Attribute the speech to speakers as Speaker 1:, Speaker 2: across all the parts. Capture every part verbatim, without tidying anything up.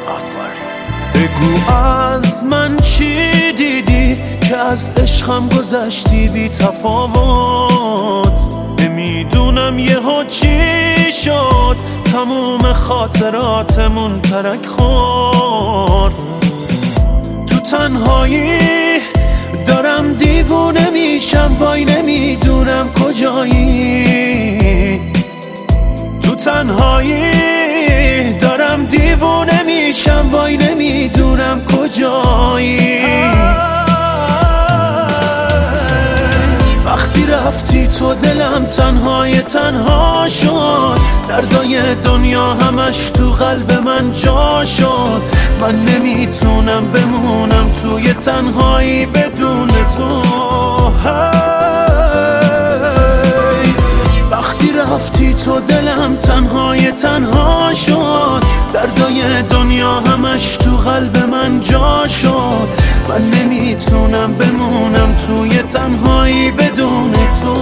Speaker 1: بگو از من چی دیدی که از عشقم گذشتی بی تفاوت. نمیدونم یهو چی شد تموم خاطراتمون ترک خورد. تو تنهایی دارم دیوونه میشم، وای نمیدونم کجایی. تو تنهایی دارم دیوونه میشم، وای نمیدونم کجایی. وقتی رفتی تو دلم تنهای تنها شد، دردای دنیا همش تو قلب من جا شد. من نمیتونم بمونم توی تنهایی بدون تو. وقتی رفتی تو دلم تنهای تنها شد، دردای دنیا همش تو قلب من جا شد. من نمیتونم بمونم توی تنهایی بدون تو.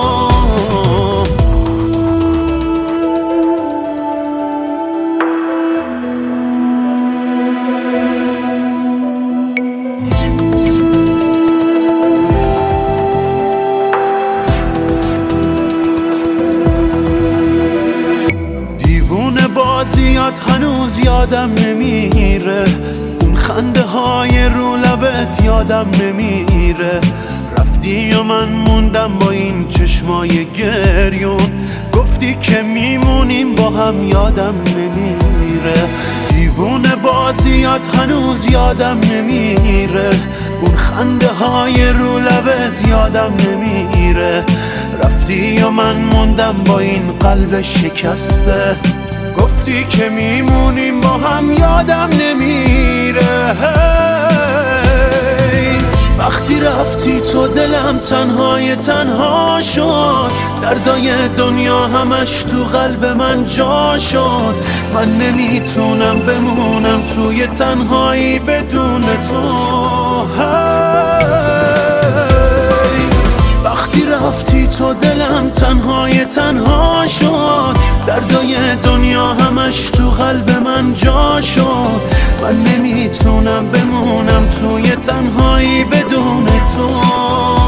Speaker 1: بازیات هنوز یادم نمیره، اون خنده های رو لبت یادم نمیره. رفتی و من موندم با این چشمای گریون، گفتی که میمونیم با هم یادم نمیره. دیوونه بازیات هنوز یادم نمیره، اون خنده های رو لبت یادم نمیره. رفتی و من موندم با این قلب شکسته، گفتی که میمونیم با هم یادم نمیره. وقتی رفتی تو دلم تنهای تنها شد، دردای دنیا همش تو قلب من جا شد. من نمیتونم بمونم توی تنهایی بدون تو. وقتی رفتی تو دلم تنهای تنها شد، دردای دنیا همش تو قلب من جا شد. من نمیتونم بمونم توی تنهایی بدون تو.